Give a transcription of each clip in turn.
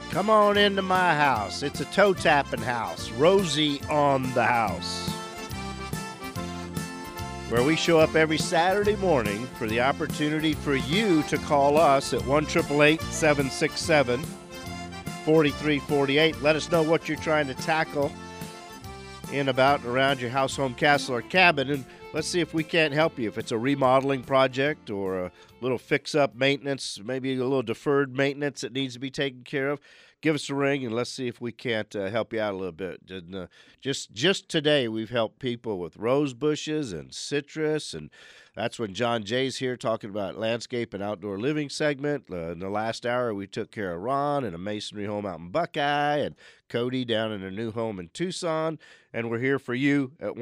Come on into my house. It's a toe tapping house. Rosie on the house. Where we show up every Saturday morning for the opportunity for you to call us at 1-888-767-4348. Let us know what you're trying to tackle in, about, and around your house, home, castle, or cabin, and let's see if we can't help you. If it's a remodeling project or a little fix-up maintenance, maybe a little deferred maintenance that needs to be taken care of, give us a ring and let's see if we can't help you out a little bit. And, just today, we've helped people with rose bushes and citrus, and that's when John Jay's here talking about landscape and outdoor living segment. In the last hour, we took care of Ron in a masonry home out in Buckeye and Cody down in a new home in Tucson, and we're here for you at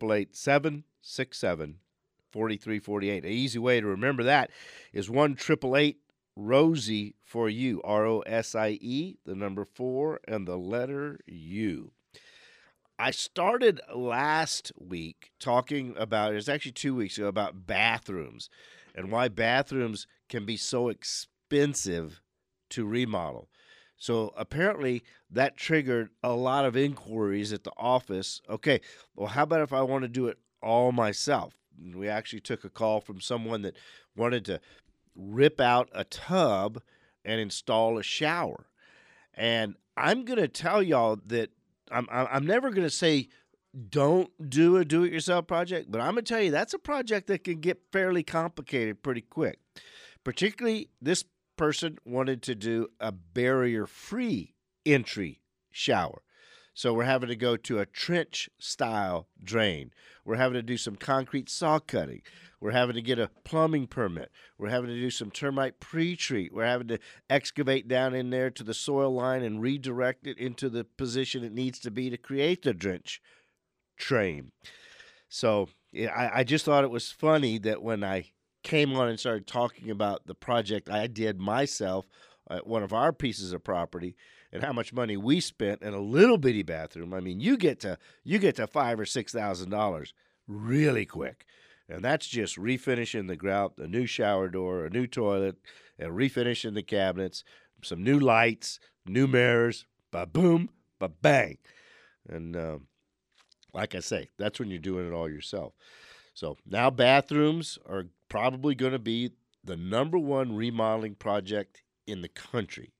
1-888-767-4348. An easy way to remember that is 1-888-ROSIE for you, ROSIE, the number 4 and the letter U. I started last week talking about, it's actually 2 weeks ago, about bathrooms and why bathrooms can be so expensive to remodel. So apparently that triggered a lot of inquiries at the office. Okay, well, how about if I want to do it all myself? And we actually took a call from someone that wanted to rip out a tub and install a shower. And I'm going to tell y'all that I'm never going to say don't do a do-it-yourself project, but I'm going to tell you that's a project that can get fairly complicated pretty quick. Particularly, this person wanted to do a barrier-free entry shower. So we're having to go to a trench-style drain. We're having to do some concrete saw cutting. We're having to get a plumbing permit. We're having to do some termite pre-treat. We're having to excavate down in there to the soil line and redirect it into the position it needs to be to create the drench drain. So I just thought it was funny that when I came on and started talking about the project I did myself at one of our pieces of property and how much money we spent in a little bitty bathroom. I mean, you get to $5,000 or $6,000 really quick. And that's just refinishing the grout, a new shower door, a new toilet, and refinishing the cabinets, some new lights, new mirrors, ba-boom, ba-bang. And like I say, that's when you're doing it all yourself. So now bathrooms are probably going to be the number one remodeling project in the country.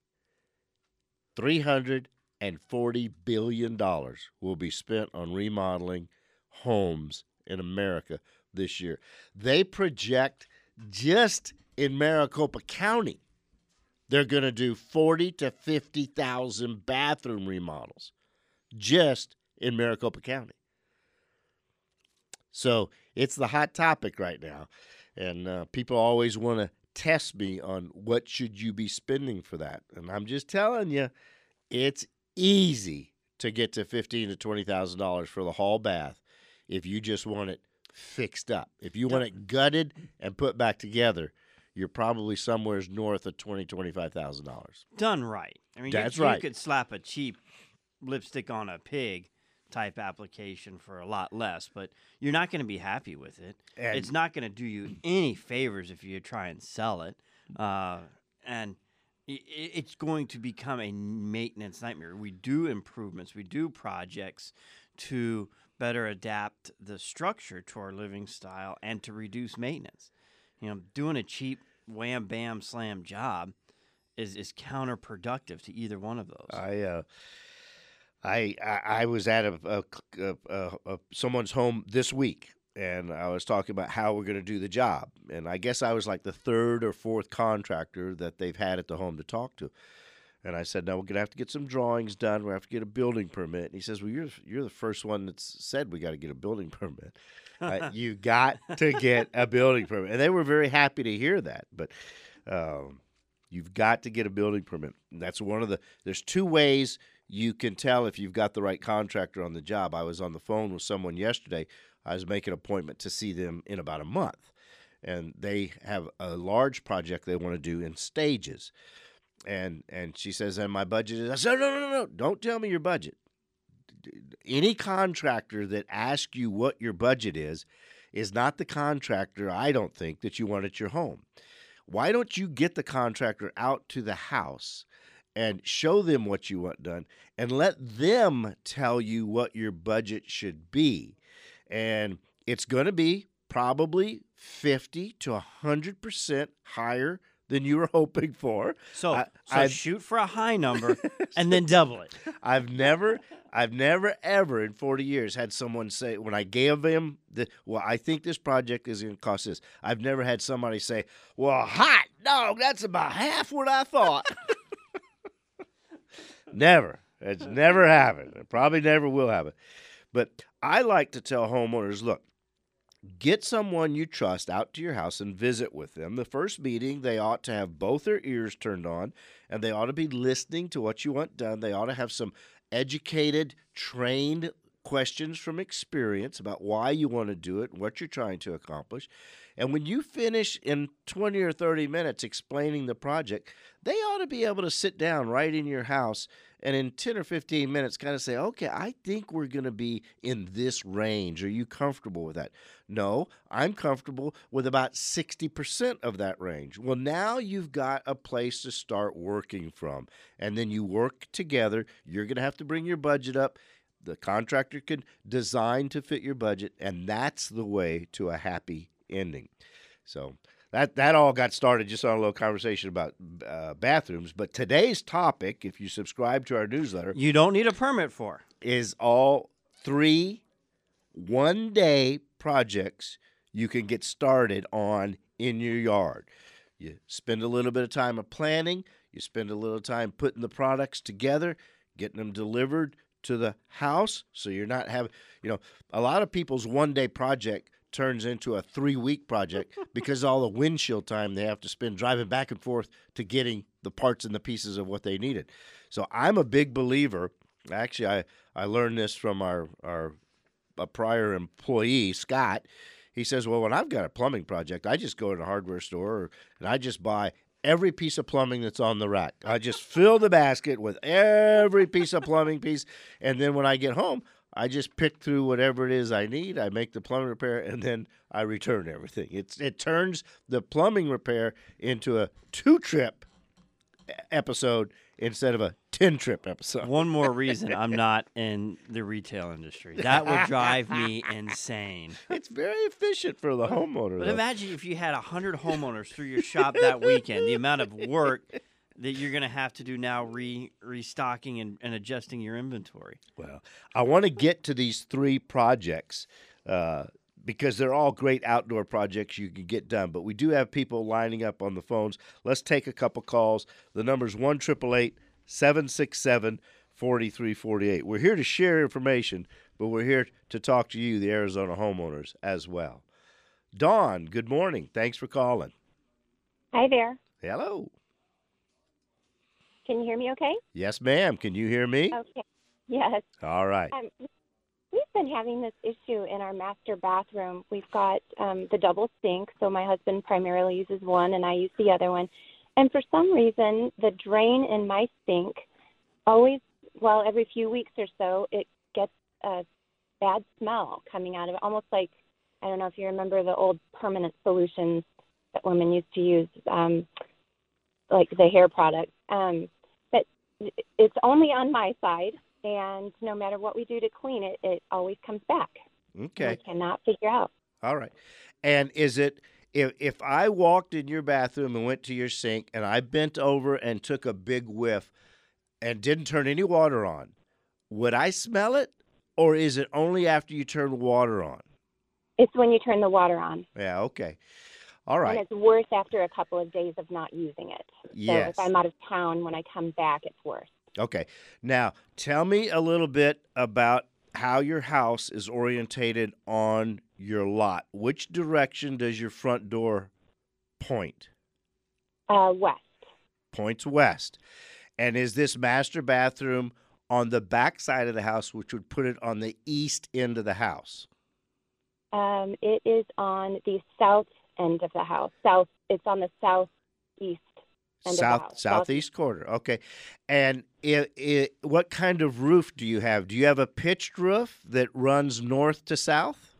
$340 billion will be spent on remodeling homes in America this year. They project just in Maricopa County, they're going to do 40,000 to 50,000 bathroom remodels just in Maricopa County. So it's the hot topic right now, and people always want to test me on what should you be spending for that. And I'm just telling you, it's easy to get to $15,000 to $20,000 for the hall bath if you just want it fixed up. If you want it gutted and put back together, you're probably somewhere north of $20,000 to $25,000. Done right. I mean, That's you right. could slap a cheap lipstick on a pig type application for a lot less, but you're not going to be happy with it. And it's not going to do you any favors if you try and sell it. And it's going to become a maintenance nightmare. We do improvements, we do projects to better adapt the structure to our living style and to reduce maintenance. You know, doing a cheap wham, bam, slam job is counterproductive to either one of those. I was at someone's home this week, and I was talking about how we're going to do the job. And I guess I was like the third or fourth contractor that they've had at the home to talk to. And I said, no, we're going to have to get some drawings done. We're going to have to get a building permit. And he says, well, you're the first one that's said we got to get a building permit. You got to get a building permit. And they were very happy to hear that. But you've got to get a building permit. And that's there's two ways you can tell if you've got the right contractor on the job. I was on the phone with someone yesterday. I was making an appointment to see them in about a month. And they have a large project they want to do in stages. And she says, and my budget is, I said, no, don't tell me your budget. Any contractor that asks you what your budget is not the contractor, I don't think, that you want at your home. Why don't you get the contractor out to the house and show them what you want done and let them tell you what your budget should be. And it's going to be probably 50 to 100% higher than you were hoping for. So I've shoot for a high number and then double it. I've never ever in 40 years had someone say, when I gave them I think this project is going to cost this. I've never had somebody say, well, hot dog, that's about half what I thought. Never. It's never happened. It probably never will happen. But I like to tell homeowners, look, get someone you trust out to your house and visit with them. The first meeting, they ought to have both their ears turned on, and they ought to be listening to what you want done. They ought to have some educated, trained questions from experience about why you want to do it and what you're trying to accomplish. And when you finish in 20 or 30 minutes explaining the project, they ought to be able to sit down right in your house and in 10 or 15 minutes kind of say, okay, I think we're going to be in this range. Are you comfortable with that? No, I'm comfortable with about 60% of that range. Well, now you've got a place to start working from. And then you work together. You're going to have to bring your budget up. The contractor can design to fit your budget, and that's the way to a happy ending. So that all got started just on a little conversation about bathrooms. But today's topic, if you subscribe to our newsletter, you don't need a permit for, is all 3 one-day projects you can get started on in your yard. You spend a little bit of time of planning. You spend a little time putting the products together, getting them delivered to the house, so you're not having, a lot of people's one-day project turns into a 3-week project because all the windshield time they have to spend driving back and forth to getting the parts and the pieces of what they needed. So I'm a big believer. Actually, I learned this from a prior employee, Scott. He says, well, when I've got a plumbing project, I just go to the hardware store and I just buy every piece of plumbing that's on the rack. I just fill the basket with every piece of plumbing piece, and then when I get home, I just pick through whatever it is I need. I make the plumbing repair, and then I return everything. It turns the plumbing repair into a 2-trip episode instead of a 10-trip episode. One more reason I'm not in the retail industry. That would drive me insane. It's very efficient for the homeowner. But though. imagine if you had 100 homeowners through your shop that weekend, the amount of work that you're going to have to do now restocking and adjusting your inventory. Well, I want to get to these 3 projects because they're all great outdoor projects you can get done. But we do have people lining up on the phones. Let's take a couple calls. The number's 1-888-767-4348. We're here to share information, but we're here to talk to you, the Arizona homeowners, as well. Dawn, good morning. Thanks for calling. Hi there. Hello. Can you hear me okay? Yes, ma'am. Can you hear me? Okay. Yes. All right. We've been having this issue in our master bathroom. We've got the double sink, so my husband primarily uses one and I use the other one. And for some reason, the drain in my sink always, every few weeks or so, it gets a bad smell coming out of it, almost like, I don't know if you remember the old permanent solutions that women used to use, like the hair products. But it's only on my side. And no matter what we do to clean it, it always comes back. Okay. We cannot figure out. All right. And is it, if I walked in your bathroom and went to your sink and I bent over and took a big whiff and didn't turn any water on, would I smell it? Or is it only after you turn water on? It's when you turn the water on. Yeah, okay. All right. And it's worse after a couple of days of not using it. Yes. So if I'm out of town, when I come back, it's worse. Okay. Now, tell me a little bit about how your house is orientated on your lot. Which direction does your front door point? West. Points west. And is this master bathroom on the back side of the house, which would put it on the east end of the house? It is on the south end of the house. It's on the southeast end of the house. Southeast corner. Okay. And what kind of roof do you have? Do you have a pitched roof that runs north to south?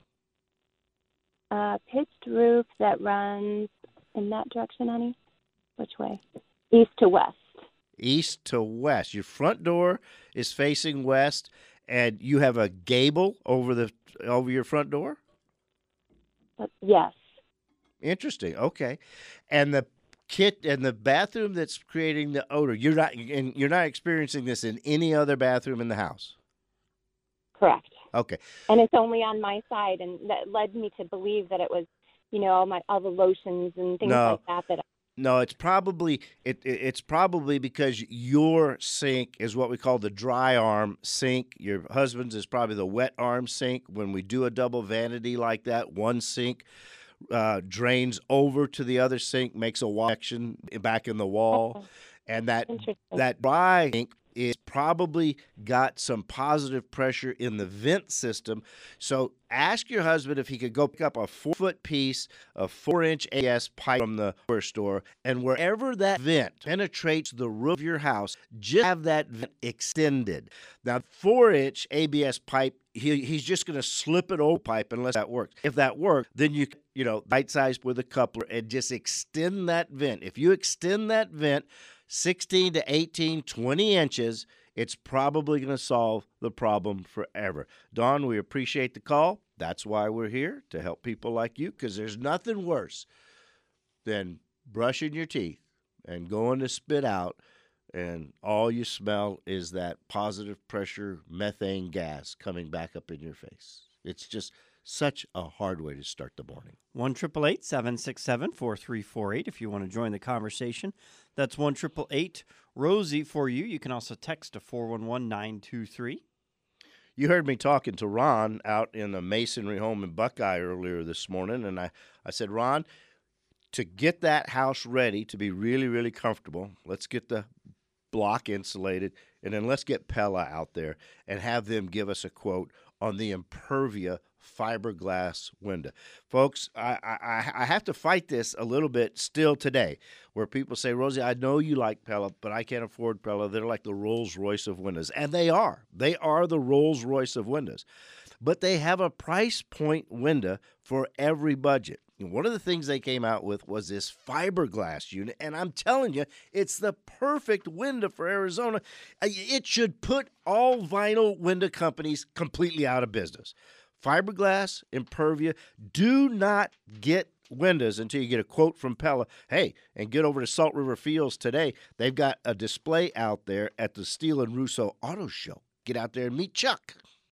Pitched roof that runs in that direction, honey? Which way? East to west. east to west. Your front door is facing west, and you have a gable over your front door? Yes. Interesting. Okay. And the bathroom that's creating the odor, you're not experiencing this in any other bathroom in the house? Correct. Okay. And it's only on my side, and that led me to believe that it was, all the lotions and things No. like that. No, it's probably because your sink is what we call the dry arm sink. Your husband's is probably the wet arm sink. When we do a double vanity like that, one sink drains over to the other sink, makes a section back in the wall, and that dry sink is probably got some positive pressure in the vent system. So ask your husband if he could go pick up a 4-foot piece of 4-inch ABS pipe from the hardware store, and wherever that vent penetrates the roof of your house, just have that vent extended. Now, 4-inch ABS pipe, he's just going to slip it over pipe unless that works. If that works, then you right size with a coupler and just extend that vent. If you extend that vent 16 to 18, 20 inches, it's probably going to solve the problem forever. Dawn, we appreciate the call. That's why we're here, to help people like you, because there's nothing worse than brushing your teeth and going to spit out, and all you smell is that positive pressure methane gas coming back up in your face. It's just such a hard way to start the morning. 1-888-767-4348 if you want to join the conversation. That's 1-888-ROSIE for you. You can also text to 411-923. You heard me talking to Ron out in a masonry home in Buckeye earlier this morning, and I said, Ron, to get that house ready to be really, really comfortable, let's get the block insulated, and then let's get Pella out there and have them give us a quote on the Impervia fiberglass window. Folks, I have to fight this a little bit still today, where people say, Rosie, I know you like Pella, but I can't afford Pella. They're like the Rolls-Royce of windows. And they are. They are the Rolls-Royce of windows. But they have a price point window for every budget. And one of the things they came out with was this fiberglass unit, and I'm telling you, it's the perfect window for Arizona. It should put all vinyl window companies completely out of business. Fiberglass, Impervia, do not get windows until you get a quote from Pella. Hey, and get over to Salt River Fields today. They've got a display out there at the Steele and Russo Auto Show. Get out there and meet Chuck.